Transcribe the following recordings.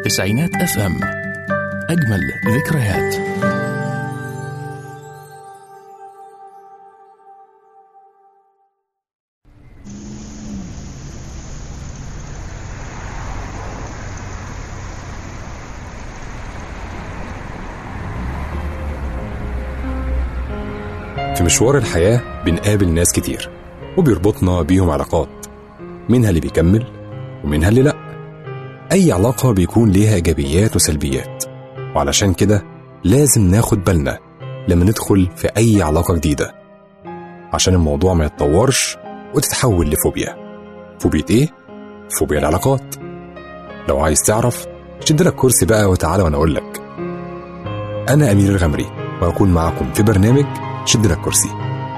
تسعينات اف ام. أجمل ذكريات. في مشوار الحياة بنقابل ناس كتير وبيربطنا بيهم علاقات، منها اللي بيكمل ومنها اللي لأ. أي علاقة بيكون ليها إيجابيات وسلبيات، وعلشان كده لازم ناخد بالنا لما ندخل في أي علاقة جديدة عشان الموضوع ما يتطورش وتتحول لفوبيا. فوبيا إيه؟ فوبيا العلاقات. لو عايز تعرف شد لك كرسي بقى وتعالى وأنا أقول لك. أنا أمير الغمري وأكون معكم في برنامج شد لك كرسي.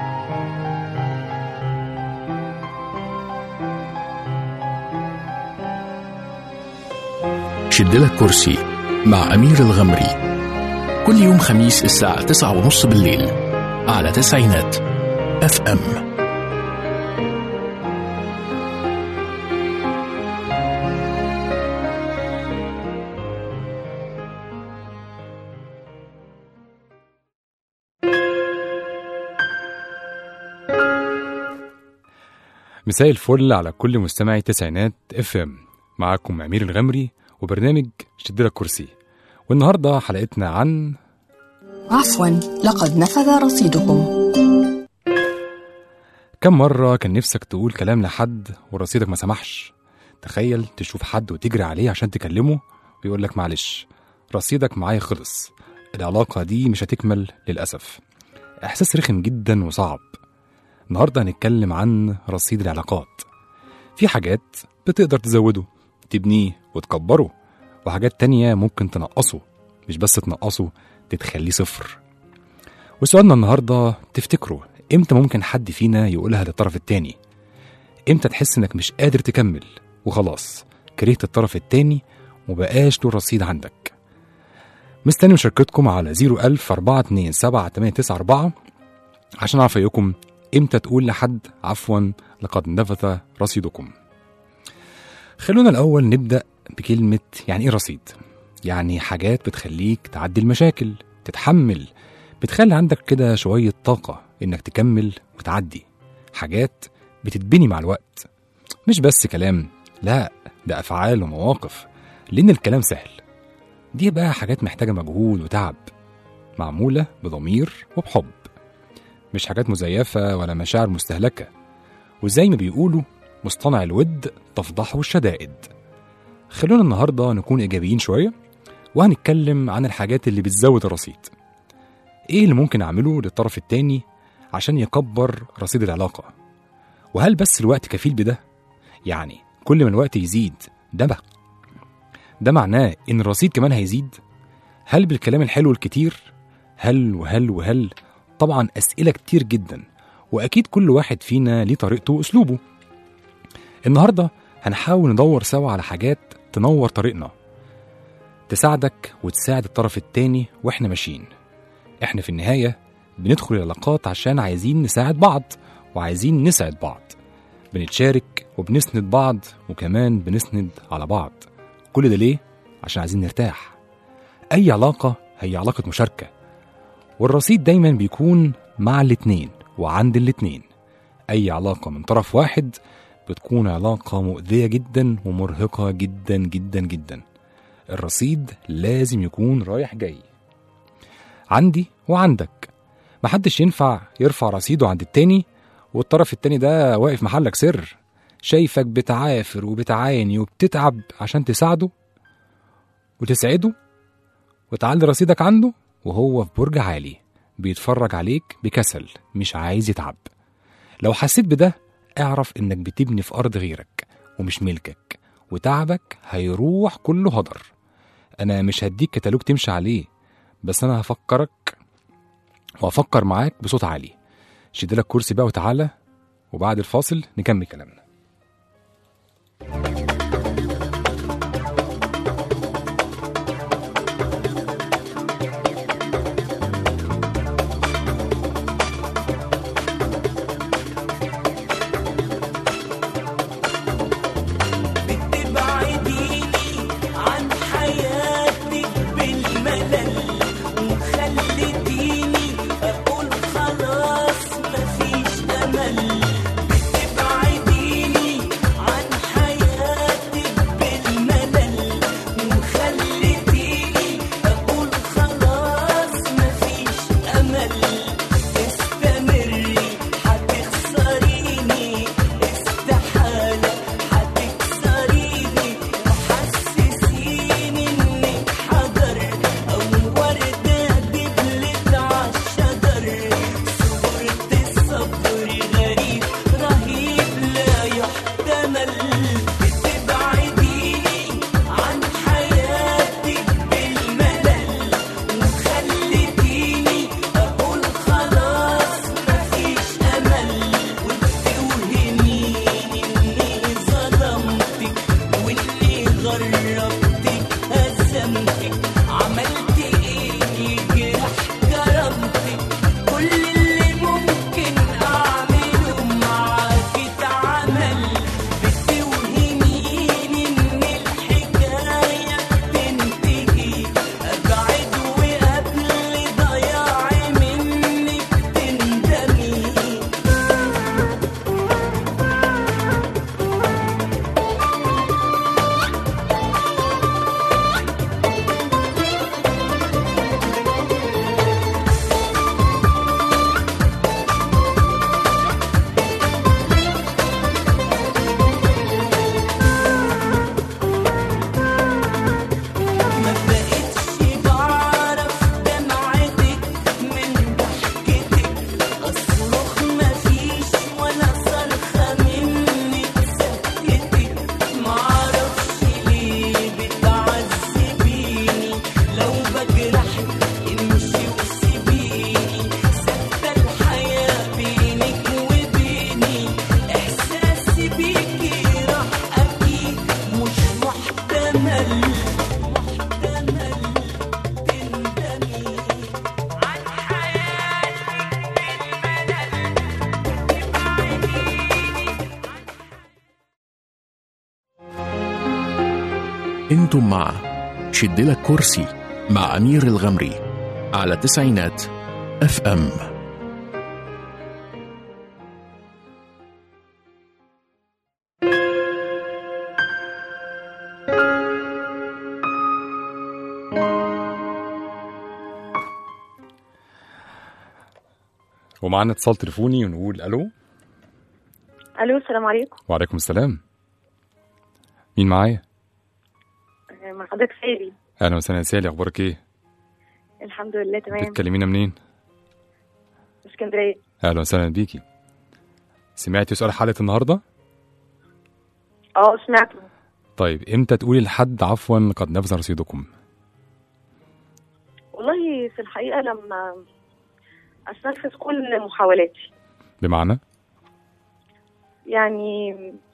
شد لك كرسي مع أمير الغمري، كل يوم خميس الساعة 9:30 بالليل على تسعينات اف ام. مساء الفل على كل مستمعي تسعينات اف ام. معاكم أمير الغمري وبرنامج شد لك كرسي. والنهاردة حلقتنا عن عفوا لقد نفذ رصيدكم. كم مرة كان نفسك تقول كلام لحد ورصيدك ما سمحش؟ تخيل تشوف حد وتجري عليه عشان تكلمه ويقول لك معلش رصيدك معايا خلص، العلاقة دي مش هتكمل للأسف. إحساس رخم جدا وصعب. النهاردة هنتكلم عن رصيد العلاقات. في حاجات بتقدر تزوده، تبنيه وتكبره، وحاجات تانية ممكن تنقصه، مش بس تنقصه، تتخليه صفر. وسؤالنا النهاردة، تفتكروا امتى ممكن حد فينا يقولها للطرف التاني؟ امتى تحس انك مش قادر تكمل وخلاص كرهت الطرف التاني ومبقاش له رصيد عندك؟ مستني مشاركتكم على 010427894 عشان اعرف رايكم امتى تقول لحد عفوا لقد نفذ رصيدكم. خلونا الأول نبدأ بكلمة يعني إيه رصيد؟ يعني حاجات بتخليك تعدي المشاكل، تتحمل، بتخلي عندك كده شوية طاقة إنك تكمل وتعدي. حاجات بتتبني مع الوقت، مش بس كلام، لا ده أفعال ومواقف، لأن الكلام سهل. دي بقى حاجات محتاجة مجهود وتعب، معمولة بضمير وبحب، مش حاجات مزيفة ولا مشاعر مستهلكة. وزي ما بيقولوا مصطنع الود تفضحه الشدائد. خلونا النهاردة نكون إيجابيين شوية وهنتكلم عن الحاجات اللي بتزود الرصيد. إيه اللي ممكن أعمله للطرف التاني عشان يكبر رصيد العلاقة؟ وهل بس الوقت كفيل بده؟ يعني كل ما الوقت يزيد ده معناه إن الرصيد كمان هيزيد؟ هل بالكلام الحلو الكتير؟ هل طبعا أسئلة كتير جدا، وأكيد كل واحد فينا ليه طريقته وأسلوبه. النهاردة هنحاول ندور سوا على حاجات تنور طريقنا، تساعدك وتساعد الطرف التاني وإحنا ماشيين. إحنا في النهاية بندخل العلاقات عشان عايزين نساعد بعض وعايزين نسعد بعض، بنتشارك وبنسند بعض وكمان بنسند على بعض. كل ده ليه؟ عشان عايزين نرتاح. أي علاقة هي علاقة مشاركة، والرصيد دايما بيكون مع الاتنين وعند الاتنين. أي علاقة من طرف واحد بتكون علاقة مؤذية جدا ومرهقة جدا جدا جدا. الرصيد لازم يكون رايح جاي، عندي وعندك. محدش ينفع يرفع رصيده عند التاني والطرف التاني ده واقف محلك سر، شايفك بتعافر وبتعاني وبتتعب عشان تساعده وتسعده وتعلي رصيدك عنده، وهو في برج عالي بيتفرج عليك بكسل مش عايز يتعب. لو حسيت بده اعرف انك بتبني في ارض غيرك ومش ملكك، وتعبك هيروح كله هدر. انا مش هديك كتالوج تمشي عليه، بس انا هفكرك وافكر معاك بصوت عالي. شد لك كرسي بقى وتعالى، وبعد الفاصل نكمل كلامنا. بتبعديني عن حياتي انتم مع شدلك كرسي مع أمير الغمري على تسعينات اف ام. ومعنا اتصال تليفوني ونقول الو. الو، السلام عليكم. وعليكم السلام. مين معايا؟ مع حضرتك سالي. اهلا وسهلا يا سالي، اخبارك ايه؟ الحمد لله تمام. بتكلمينا منين؟ اسكندريه. اهلا وسهلا بيكي. سمعتي سؤال حلقة النهارده؟ سمعته. طيب امتى تقولي لحد عفوا لقد نفذ رصيدكم؟ والله في الحقيقه لما استنفذ كل محاولاتي. بمعنى؟ يعني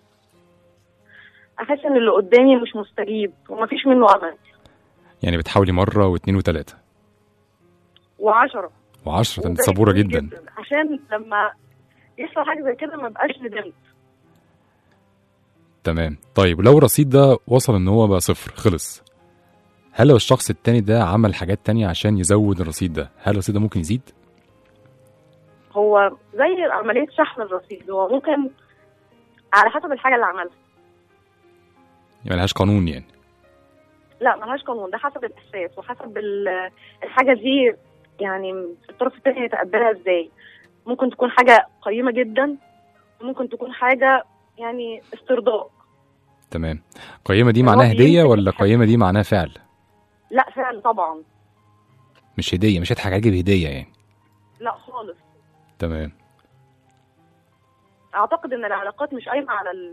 احس ان اللي قدامي مش مستجيب ومفيش منه امل. يعني بتحاولي مرة واثنين وثلاثة و10 و10. انت صبورة جدا عشان لما يحصل حاجه زي كده ما بقاش ندمت. تمام. طيب لو الرصيد ده وصل ان هو بقى 0 خلص، هل لو الشخص التاني ده عمل حاجات تانية عشان يزود الرصيد ده، هل الرصيد ده ممكن يزيد؟ هو زي عمليه شحن الرصيد، هو ممكن على حسب الحاجه اللي عملها. يعني ملهاش قانون يعني؟ لا ملهاش قانون، ده حسب الاحساس وحسب الحاجه دي، يعني الطرف الثاني يتقبلها ازاي. ممكن تكون حاجه قيمه جدا وممكن تكون حاجه يعني استرضاء. تمام. قيمه دي معناها هديه ولا قيمه دي معناها فعل؟ لا فعل طبعا. مش هديه، مش هضحك عليكي بهديه يعني؟ لا خالص. تمام. اعتقد ان العلاقات مش قايمه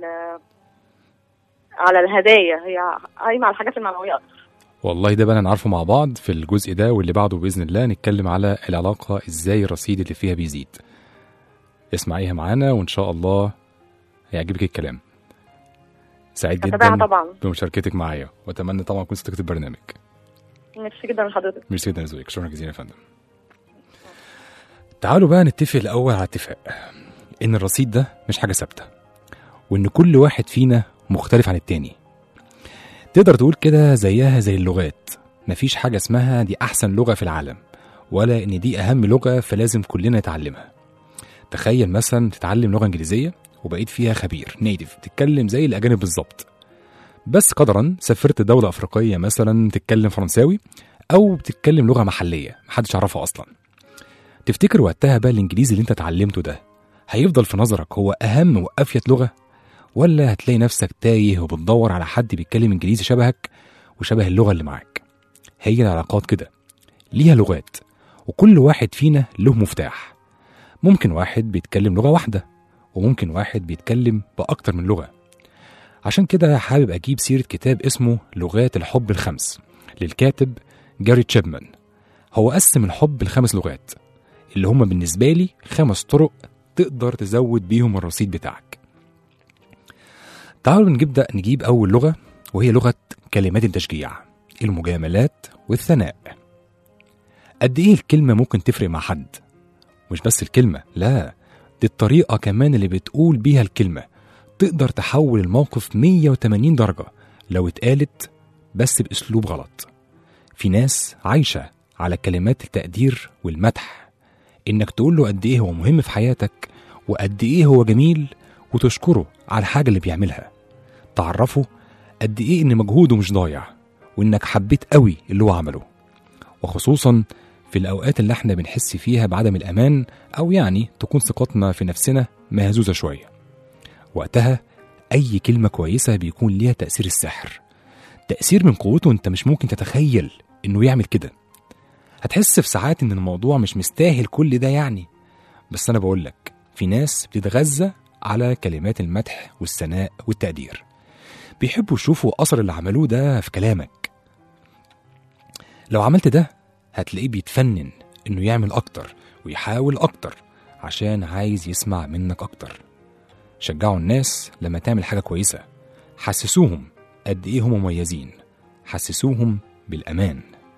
على الهدايا، هي قايمه على الحاجات المعنويه اكتر. والله ده بقى نعرفه مع بعض في الجزء ده واللي بعده باذن الله، نتكلم على العلاقه ازاي الرصيد اللي فيها بيزيد. اسمعيها معانا وان شاء الله هيعجبك الكلام. سعيد جدا طبعا بمشاركتك معايا، واتمنى طبعا اكون صديقه البرنامج. ميرسي جدا لحضرتك. ميرسي جدا لذوقك، شكرا جزيلا يا فندم. تعالوا بقى نتفق الاول على اتفاق ان الرصيد ده مش حاجه ثابته، وان كل واحد فينا مختلف عن التاني. تقدر تقول كده زيها زي اللغات، مفيش حاجه اسمها دي احسن لغه في العالم، ولا ان دي اهم لغه فلازم كلنا نتعلمها. تخيل مثلا تتعلم لغه انجليزيه وبقيت فيها خبير نيتيف، تتكلم زي الاجانب بالظبط، بس قدرا سافرت دوله افريقيه مثلا تتكلم فرنساوي او بتتكلم لغه محليه محدش يعرفها اصلا. تفتكر وقتها بقى الانجليزي اللي انت اتعلمته ده هيفضل في نظرك هو اهم وافيد لغه، ولا هتلاقي نفسك تايه وبتدور على حد بيتكلم انجليزي شبهك وشبه اللغه اللي معاك؟ هي العلاقات كده ليها لغات، وكل واحد فينا له مفتاح. ممكن واحد بيتكلم لغه واحده، وممكن واحد بيتكلم باكتر من لغه. عشان كده حابب اجيب سيره كتاب اسمه لغات الحب الخمس للكاتب جاري تشيبمان. هو قسم الحب ل5 لغات اللي هم بالنسبه لي 5 طرق تقدر تزود بيهم الرصيد بتاعك. تعالوا نجيب أول لغة، وهي لغة كلمات التشجيع، المجاملات والثناء. قد إيه الكلمة ممكن تفرق مع حد؟ مش بس الكلمة، لا، دي الطريقة كمان اللي بتقول بيها الكلمة تقدر تحول الموقف 180 درجة لو اتقالت بس بأسلوب غلط. في ناس عايشة على كلمات التقدير والمدح، إنك تقول له قد إيه هو مهم في حياتك وقد إيه هو جميل، وتشكره على الحاجة اللي بيعملها، تعرفه قد إيه إن مجهوده مش ضايع وإنك حبيت قوي اللي هو عمله. وخصوصا في الأوقات اللي احنا بنحس فيها بعدم الأمان، أو يعني تكون ثقتنا في نفسنا مهزوزة شوية، وقتها أي كلمة كويسة بيكون ليها تأثير السحر، تأثير من قوته انت مش ممكن تتخيل إنه يعمل كده. هتحس في ساعات إن الموضوع مش مستاهل كل ده يعني، بس أنا بقولك في ناس بتتغذى على كلمات المدح والثناء والتقدير، بيحبوا يشوفوا أثر اللي عملوه ده في كلامك. لو عملت ده هتلاقيه بيتفنن إنه يعمل أكتر ويحاول أكتر عشان عايز يسمع منك أكتر. شجعوا الناس لما تعمل حاجة كويسة، حسسوهم قد إيه هم مميزين، حسسوهم بالأمان.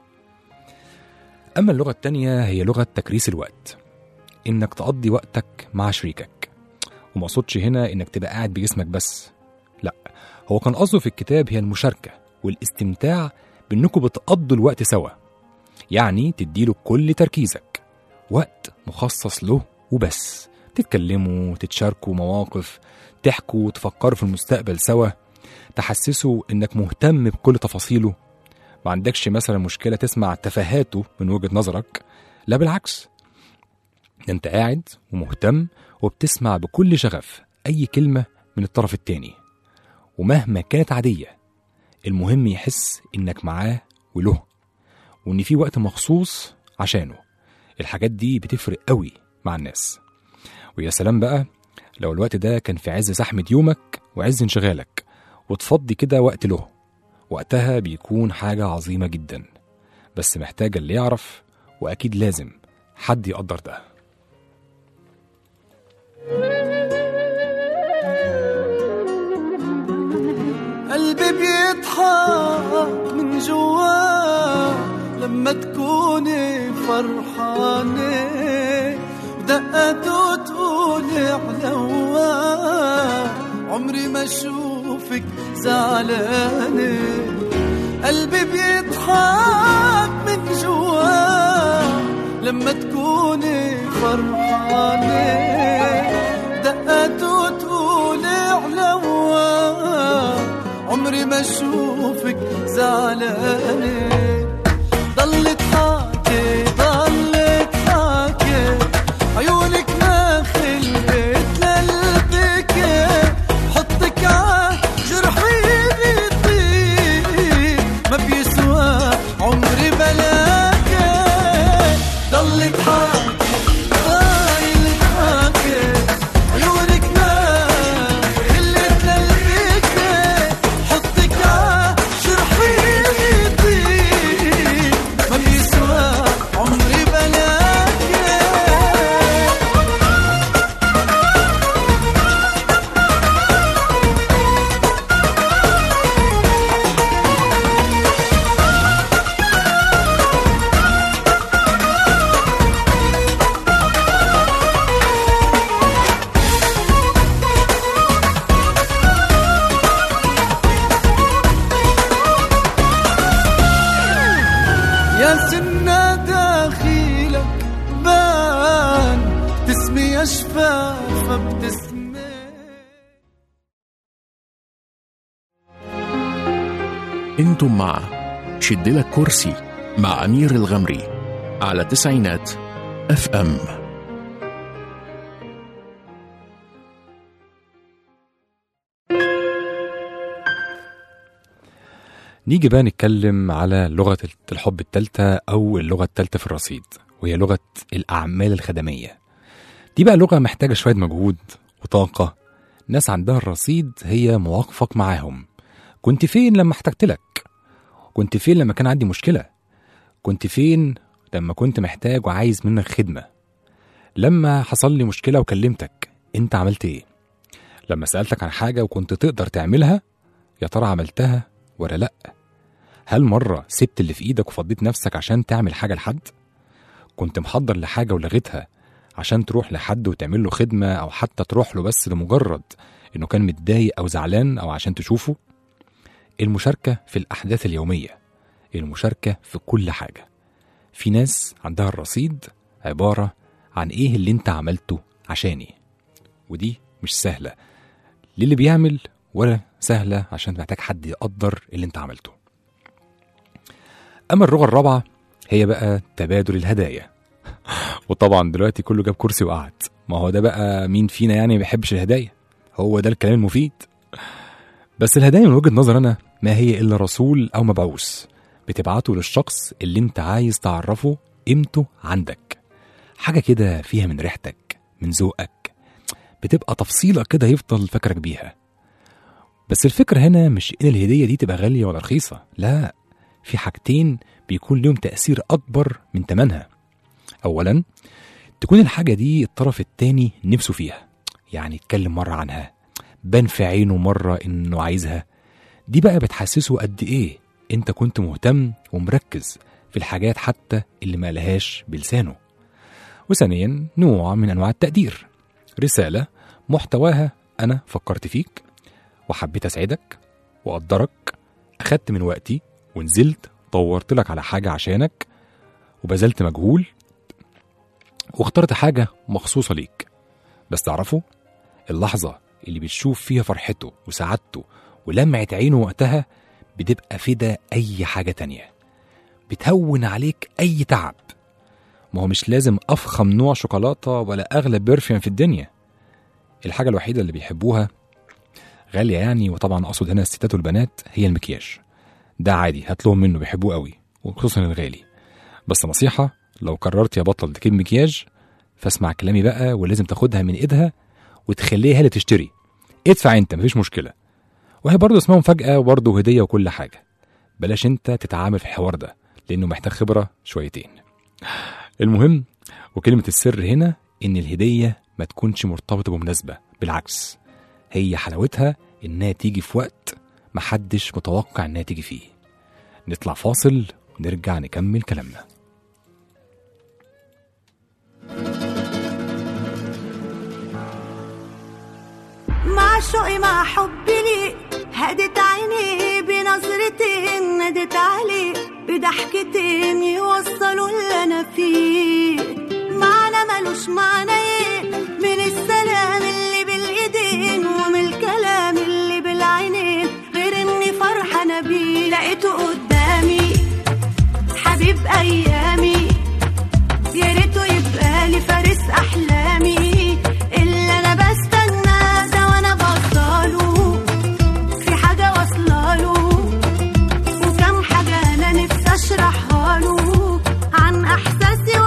أما اللغة التانية هي لغة تكريس الوقت، إنك تقضي وقتك مع شريكك. وما أقصدش هنا إنك تبقى قاعد بجسمك بس، لأ، هو كان قصده في الكتاب هي المشاركة والاستمتاع بأنكم بتقضوا الوقت سوا. يعني تديله كل تركيزك، وقت مخصص له وبس، تتكلموا، تتشاركوا مواقف، تحكوا، تفكروا في المستقبل سوا، تحسسوا انك مهتم بكل تفاصيله. ما عندكش مثلا مشكلة تسمع تفاهاته من وجهة نظرك، لا بالعكس، انت قاعد ومهتم وبتسمع بكل شغف اي كلمة من الطرف التاني، ومهما كانت عادية المهم يحس انك معاه وله، وان في وقت مخصوص عشانه. الحاجات دي بتفرق قوي مع الناس. ويا سلام بقى لو الوقت ده كان في عز زحمة يومك وعز انشغالك، وتفضي كده وقت له، وقتها بيكون حاجة عظيمة جدا، بس محتاجة اللي يعرف، وأكيد لازم حد يقدر ده. قلبي بيضحك من جوا لما تكوني فرحانة، ودقته تقولي علوا عمري ما اشوفك زعلانة. قلبي بيضحك من جوا لما تكوني فرحانة، دقته تقولي علوا عمري ما اشوفك زعلانة. ضلت حاكي ضلت حاكي عيونك ما خلقت لقلبك، حطك ع جرحي بيطيب ما بيسوى عمري بلاك. ضلت حاكي ضلت حاكي عيونك ما خلقت لقلبك، حطك ع جرحي بيطيب ما بيسوى عمري بلاك. يا سنة داخلك بان تسمي أشفافة بتسمي. انتم مع شدلك كرسي مع أمير الغمري على تسعينات FM. نيجي بقى نتكلم على لغة الحب التالتة أو اللغة التالتة في الرصيد، وهي لغة الأعمال الخدمية. دي بقى لغة محتاجة شوية مجهود وطاقة. ناس عندها الرصيد هي مواقفك معاهم. كنت فين لما احتجتلك؟ كنت فين لما كان عندي مشكلة؟ كنت فين لما كنت محتاج وعايز منك خدمة؟ لما حصل لي مشكلة وكلمتك انت عملت ايه؟ لما سألتك عن حاجة وكنت تقدر تعملها، يا ترى عملتها ولا لأ؟ هل مرة سبت اللي في ايدك وفضيت نفسك عشان تعمل حاجة لحد؟ كنت محضر لحاجة ولغيتها عشان تروح لحد وتعمل له خدمة، أو حتى تروح له بس لمجرد إنه كان متضايق أو زعلان أو عشان تشوفه؟ المشاركة في الأحداث اليومية، المشاركة في كل حاجة. في ناس عندها الرصيد عبارة عن إيه اللي أنت عملته عشاني، ودي مش سهلة للي بيعمل ولا سهلة عشان محتاج حد يقدر اللي أنت عملته. أما اللغة الرابعة هي بقى تبادل الهدايا. وطبعا دلوقتي كله جاب كرسي وقعد، ما هو ده بقى مين فينا يعني ما بيحبش الهدايا؟ هو ده الكلام المفيد. بس الهدايا من وجهة نظر أنا ما هي إلا رسول أو مبعوث بتبعته للشخص اللي أنت عايز تعرفه قيمته عندك. حاجة كده فيها من ريحتك، من ذوقك، بتبقى تفصيلة كده يفضل فاكرك بيها. بس الفكرة هنا مش إن الهدية دي تبقى غالية ولا رخيصة، لا، في حاجتين بيكون لهم تأثير أكبر من تمنها. أولا، تكون الحاجة دي الطرف التاني نفسه فيها، يعني اتكلم مرة عنها، بان في عينه مرة إنه عايزها. دي بقى بتحسسه قد إيه أنت كنت مهتم ومركز في الحاجات حتى اللي ما لهاش بلسانه. وثانيا، نوع من أنواع التقدير، رسالة محتواها أنا فكرت فيك وحبيت أسعدك وأقدرك، أخدت من وقتي ونزلت طورت لك على حاجة عشانك وبذلت مجهول واخترت حاجة مخصوصة ليك. بس تعرفوا اللحظة اللي بتشوف فيها فرحته وسعادته ولمعة عينه وقتها بتبقى فدا أي حاجة تانية، بتهون عليك أي تعب. ما هو مش لازم أفخم نوع شوكولاتة ولا أغلى برفيوم في الدنيا. الحاجة الوحيدة اللي بيحبوها غالية يعني، وطبعا أقصد هنا الستات والبنات، هي المكياج. ده عادي هاتلهم منه بيحبوه قوي وخصوصا الغالي. بس نصيحة، لو قررت يا بطل تجيب مكياج فاسمع كلامي بقى، ولازم تاخدها من ايدها وتخليها اللي تشتري. ادفع انت مفيش مشكلة، وهي برضه اسمها مفاجأة وبرضه هدية وكل حاجة. بلاش انت تتعامل في الحوار ده لانه محتاج خبرة شويتين. المهم وكلمة السر هنا ان الهدية ما تكونش مرتبطة بمناسبة، بالعكس هي حلاوتها انها تيجي في وقت محدش متوقع انها تيجي فيه. نطلع فاصل ونرجع نكمل كلامنا. مع شوقي مع حبي لي هدت عيني بنظرتين، نادت عليه بضحكتين يوصلوا اللي انا فيه. معنى ملوش معنى ايه من السلام اللي بالايدين ومن الكلام اللي بالعينين، غير اني فرحانه بيه. لقيته قدامي حبيب ايامي، يا ريته يبقى لي فارس احلامي. اللي انا بستناه ده وانا بوصله، في حاجه واصله وكم حاجه انا نفسي اشرحها له عن احساسي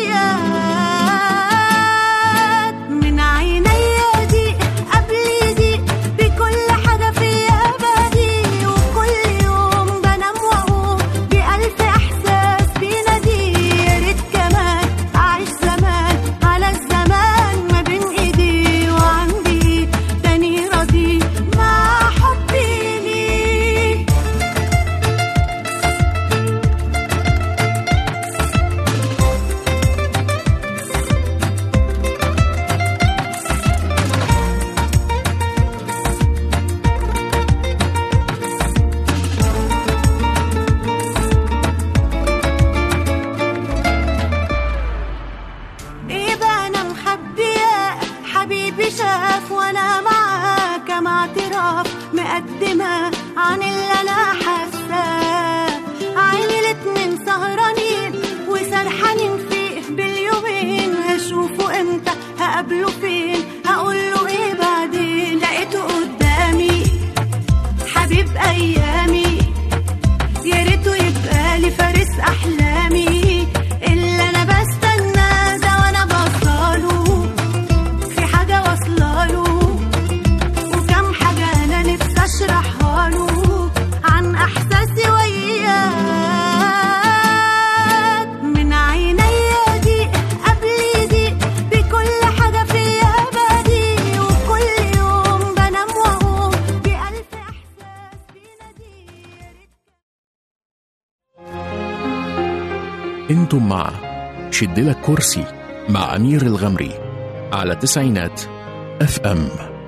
وياه. من عينيا دي قبل دي بكل حاجه فيا بدي، وكل يوم بنام واقوم بألف احساس بينادي. يا ريت كمان اعيش زمان على الزمان ما بين ايدي، وعندي تاني راضي مع حبي ليه. ايه بقى انا مخبيه حبيبي شاف وانا معاه، كم اعتراف مقدمه عن اللي انا حاساه. عيني الاتنين سهرانين وسرحانين فيه باليومين، هشوفه امتى هقابله فين هقوله ايه بعدين. لقيته قدامي حبيب ايامي، يا ريته يبقى لي فارس احلامي. اللي انا بستناه ده وانا بوصله، في حاجه واصله وكم حاجه انا نفسي اشرحها له عن احساسي وياه. من عينيا دي قبل دي بكل حاجه فيا بدي، وكل يوم بنام واقوم بألف احساس بينادي. انتم مع شدلك كرسي مع أمير الغمري على تسعينات FM.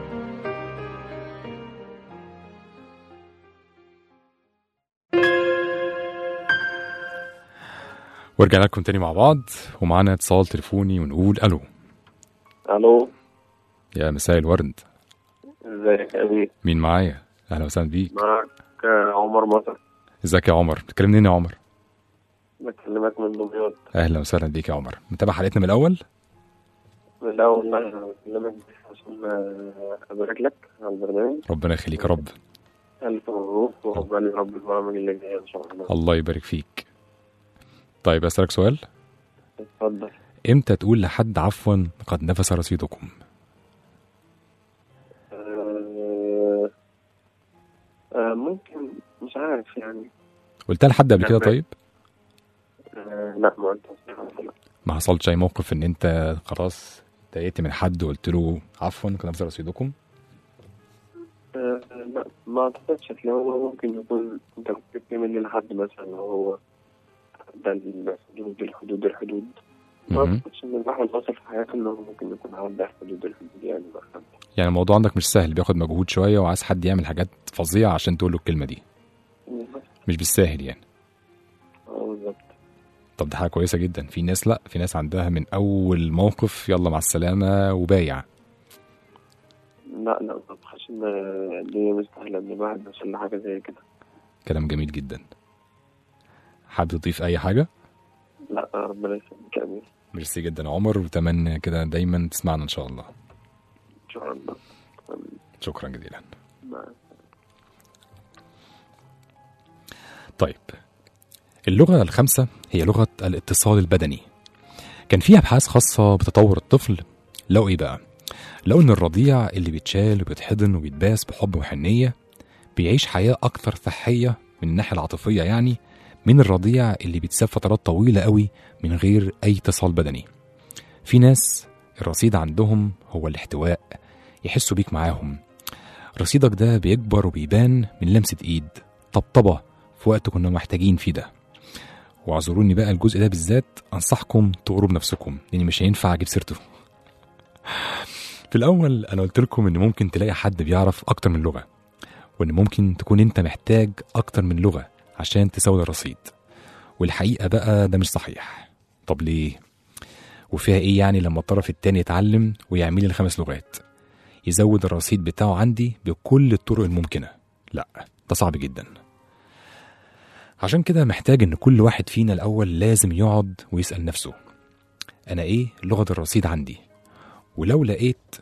ورجعنا لكم تاني مع بعض ومعانا اتصال تليفوني ونقول الو. الو، يا مساء الورد، ازيك يا امين؟ مين معايا؟ اهلا وسهلا بيك. معك عمر مطر. ازيك يا عمر؟ بتكلم منين يا عمر؟ بكلمك من دمياط. اهلا وسهلا بيك يا عمر. متابع حلقتنا من الاول؟ من الاول انا بكلمك عشان ابارك لك على البرنامج. ربنا يخليك يا رب. الف مبروك وعقبال يا رب البرامج اللي جايه ان شاء الله. الله يبارك فيك. طيب اسالك سؤال، اتفضل. امتى تقول لحد عفوا لقد نفس رصيدكم؟ ممكن، مش عارف يعني. قلتها لحد قبل كده؟ لا. طيب لا، ما انت ما حصلش اي موقف ان انت خلاص اتضايقت من حد وقلت له عفوا قد نفس رصيدكم؟ لا، ما اعتقدش. هو ممكن يكون انت بتتكلم لحد مثلا لو هو ده الحدود ما اعتقدش ان الواحد وصل في حياته انه ممكن يكون عدى حدود الحدود يعني مثلا. يعني الموضوع عندك مش سهل، بياخد مجهود شويه وعايز حد يعمل حاجات فظيعه عشان تقول له الكلمه دي. مش بالساهل يعني. بالظبط. طب ده حاجة كويسة جدا. في ناس لا، في ناس عندها من أول موقف يلا مع السلامة وبايع. لا ما بخش ان الدنيا مستاهله ان الواحد يوصل لحاجه زي كده. كلام جميل جدا. حابب تضيف أي حاجة؟ لا ربنا يسلمك يا امير. ميرسي جدا يا عمر، وتمنى كده دايما تسمعنا إن شاء الله. ان شاء الله. شكرا جزيلا. مع طيب، اللغة الخامسة هي لغة الاتصال البدني. كان في أبحاث خاصة بتطور الطفل. لقوا إيه بقى؟ لقوا إن الرضيع اللي بيتشال وبيتحضن وبيتباس بحب وحنية بيعيش حياة أكثر صحية من الناحية العاطفية يعني، من الرضيع اللي بيتساب فترات طويلة قوي من غير أي اتصال بدني. في ناس الرصيد عندهم هو الاحتواء، يحسوا بيك معاهم. رصيدك ده بيكبر وبيبان من لمسة إيد، طبطبة في وقت كنا محتاجين فيه ده. واعذروني بقى الجزء ده بالذات، أنصحكم تقروا بنفسكم لأن مش هينفع أجيب سيرته. في الأول أنا قلت لكم إن ممكن تلاقي حد بيعرف أكتر من لغة، وإن ممكن تكون أنت محتاج أكتر من لغة عشان تساوي الرصيد. والحقيقة بقى ده مش صحيح. طب ليه؟ وفيها إيه يعني لما الطرف التاني يتعلم ويعمل لي 5 لغات، يزود الرصيد بتاعه عندي بكل الطرق الممكنة؟ لا، ده صعب جدا. عشان كده محتاج إن كل واحد فينا الأول لازم يقعد ويسأل نفسه، أنا إيه لغة الرصيد عندي؟ ولو لقيت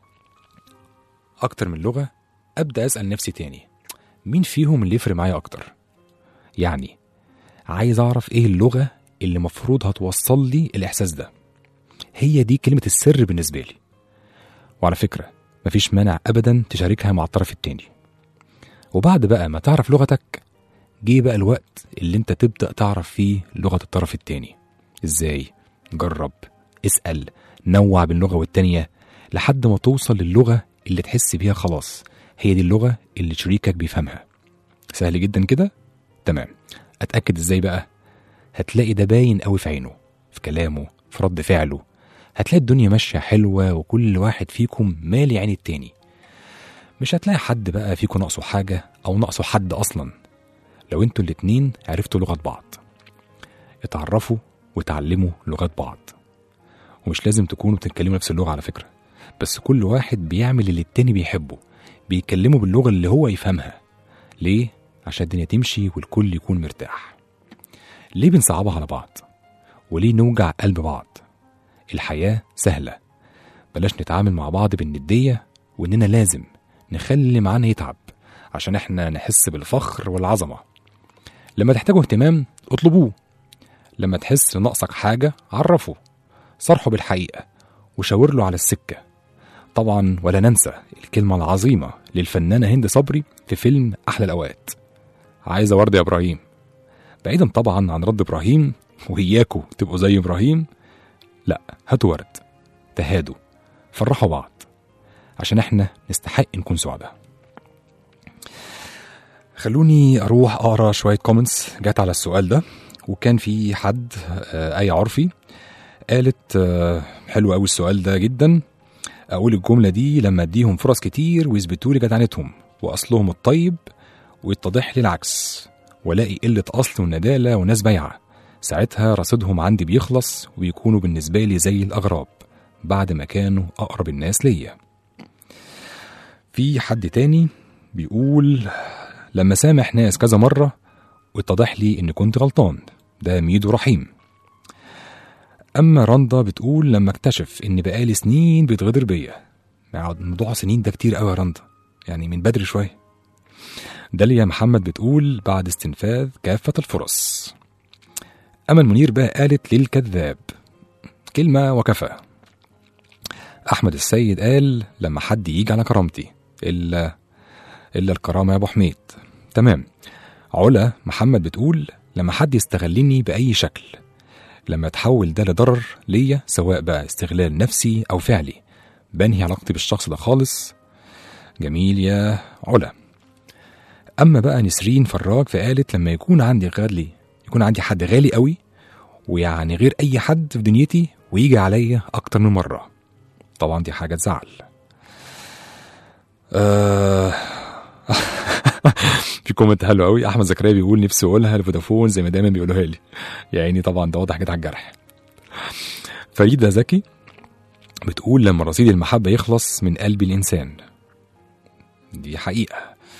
أكتر من لغة أبدأ أسأل نفسي تاني، مين فيهم اللي يفرق معايا أكتر؟ يعني عايز أعرف إيه اللغة اللي مفروض هتوصل لي الإحساس ده. هي دي كلمة السر بالنسبة لي. وعلى فكرة مفيش مانع أبدا تشاركها مع الطرف التاني. وبعد بقى ما تعرف لغتك، جه بقى الوقت اللي انت تبدأ تعرف فيه لغة الطرف التاني. ازاي؟ جرب، اسأل، نوع بين لغة والتانية لحد ما توصل للغة اللي تحس بيها خلاص هي دي اللغة اللي شريكك بيفهمها. سهل جدا كده؟ تمام. اتأكد ازاي بقى؟ هتلاقي ده باين قوي في عينه، في كلامه، في رد فعله. هتلاقي الدنيا ماشية حلوة وكل واحد فيكم مالي عين التاني. مش هتلاقي حد بقى فيكم ناقصه حاجة أو ناقصه حد أصلا لو انتوا الاتنين عرفتوا لغة بعض. اتعرفوا وتعلموا لغات بعض. ومش لازم تكونوا بتتكلموا نفس اللغة على فكرة، بس كل واحد بيعمل اللي التاني بيحبه، بيكلموا باللغة اللي هو يفهمها. ليه؟ عشان الدنيا تمشي والكل يكون مرتاح. ليه بنصعبها على بعض؟ وليه نوجع قلب بعض؟ الحياة سهلة، بلاش نتعامل مع بعض بالندية وإننا لازم نخلي اللي معانا يتعب عشان احنا نحس بالفخر والعظمة. لما تحتاجوا اهتمام اطلبوه، لما تحس ناقصك حاجة عرفه، صرحه بالحقيقة وشاور له على السكة. طبعا ولا ننسى الكلمة العظيمة للفنانة هند صبري في فيلم أحلى الأوقات، عايزة ورد يا إبراهيم. بعيدا طبعا عن رد إبراهيم وإياكوا تبقوا زي إبراهيم، لا، هاتوا ورد، تهادوا، فرحوا بعض، عشان احنا نستحق نكون سعداء. خلوني أروح أقرأ شوية كومنتس جات على السؤال ده. وكان في حد آية عرفي قالت حلو قوي السؤال ده جدا. أقول الجملة دي لما أديهم فرص كتير ويثبتوا لي جدعنتهم وأصلهم الطيب، ويتضح لي العكس ولاقي قلة أصل وندالة وناس بايعة، ساعتها رصيدهم عندي بيخلص ويكونوا بالنسبة لي زي الأغراب بعد ما كانوا أقرب الناس ليا. في حد تاني بيقول لما سامح ناس كذا مرة واتضح لي إن كنت غلطان، ده ميدو رحيم. أما رندا بتقول لما اكتشف إن بقالي سنين بيتغدر بيا. موضوع سنين ده كتير قوي يا رندا، يعني من بدري شوية. داليا محمد بتقول بعد استنفاذ كافة الفرص. أمل منير بقى قالت للكذاب كلمة وكفى. أحمد السيد قال لما حد يجي على كرامتي، إلا الكرامة يا أبو حميد. تمام. علا محمد بتقول لما حد يستغلني بأي شكل، لما تحول ده لضرر ليا سواء بقى استغلال نفسي أو فعلي، بنهي علاقتي بالشخص ده خالص. جميل يا علا. أما بقى نسرين فراج فقالت لما يكون عندي حد غالي قوي، ويعني غير أي حد في دنيتي، ويجي عليا أكتر من مرة. طبعا دي حاجة تزعل. في كومنت حلو قوي، احمد زكريا بيقول نفسي اقولها لفودافون زي ما دايما بيقولوها لي. يعني طبعا ده واضح كده على الجرح. فريده زكي بتقول لما رصيد المحبه يخلص من قلب الانسان. دي حقيقه.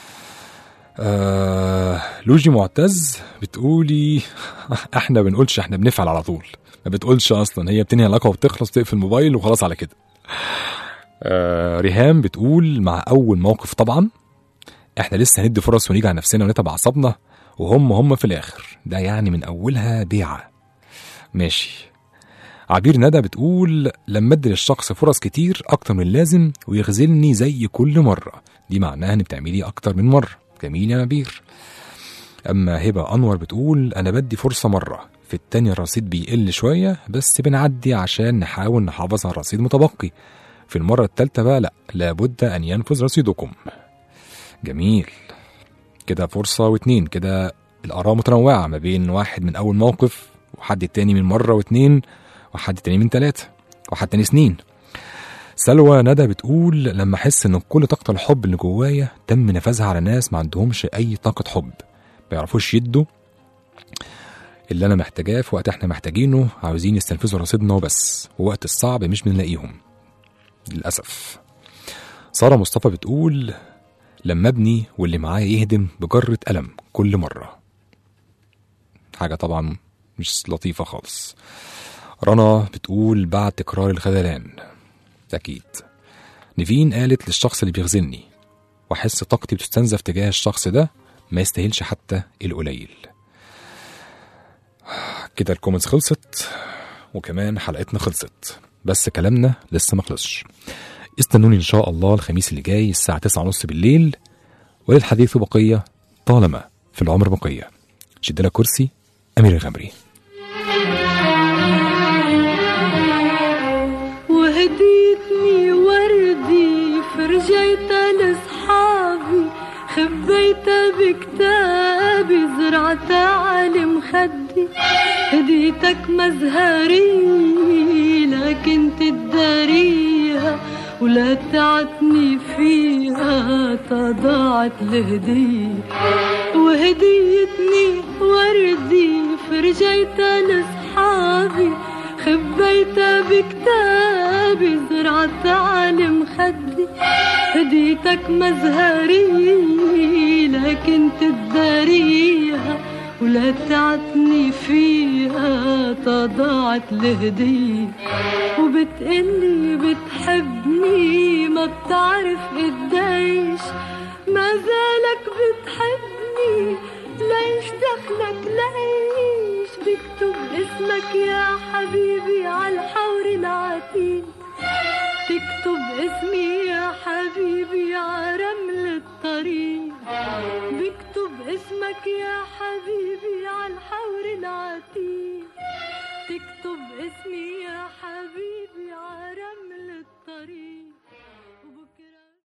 لوجي معتز بتقولي احنا بنقولش، احنا بنفعل على طول. ما بتقولش اصلا، هي بتنهي العلاقه وبتخلص، تقفل الموبايل وخلاص على كده. ريهام بتقول مع اول موقف طبعا احنا لسه هندي فرص ونيجي على نفسنا ونتعب اعصابنا وهم في الاخر، ده يعني من اولها بيعه. ماشي. عبير ندى بتقول لما ادي للشخص فرص كتير اكتر من اللازم ويخذلني زي كل مره، دي معناها ان بتعملي اكتر من مره. جميل يا عبير. اما هبه انور بتقول انا بدي فرصه مره، في التانية الرصيد بيقل شويه بس بنعدي عشان نحاول نحافظ على الرصيد متبقي، في المره الثالثه بقى لا، لابد ان ينفذ رصيدكم. جميل. كده فرصه واتنين، كده الاراء متنوعه ما بين واحد من اول موقف وحد التاني من مره واتنين وحد التاني من 3 وحد تاني سنين. سلوى ندى بتقول لما احس ان كل طاقه الحب اللي جوايا تم نفاذها على ناس ما عندهمش اي طاقه حب، ما بيعرفوش يدوا اللي انا محتاجاه في وقت احنا محتاجينه، عاوزين يستنفذوا رصيدنا وبس، ووقت الصعب مش بنلاقيهم للاسف. ساره مصطفى بتقول لما ابني واللي معايا يهدم بجرة ألم كل مرة. حاجة طبعا مش لطيفة خالص. رنا بتقول بعد تكرار الخذلان. أكيد. نيفين قالت للشخص اللي بيخذلني وأحس طاقتي بتستنزف تجاه الشخص ده ما يستاهلش حتى القليل. كده الكومنتس خلصت وكمان حلقتنا خلصت، بس كلامنا لسه ما خلصش. استنوني إن شاء الله الخميس اللي جاي الساعة 9:30 بالليل، وللحديث بقية طالما في العمر بقية. شد لك كرسي، أمير الغمري. وهديتني وردي فرجيتها لصحابي، خبيتها بكتابي زرعتها على مخدي، هديتك مزهري لكن تداريها ولا تعتني فيها تضاعت الهدية. وهديتني وردي فرجيتها لصحابي، خبيتها بكتابي زرعتها على مخدي، هديتك مزهري لكن تداريها ولا تعتني فيها تضاعت الهدية. وبتقلي بتحبني ما بتعرف قديش، ما زالك بتحبني ليش دخلك ليش، بكتب اسمك يا حبيبي عالحور العتيق، تكتب اسمي يا حبيبي عرمل الطريق، بكتب اسمك يا حبيبي عالحور العتيق، تكتب اسمي يا حبيبي عرمل الطريق.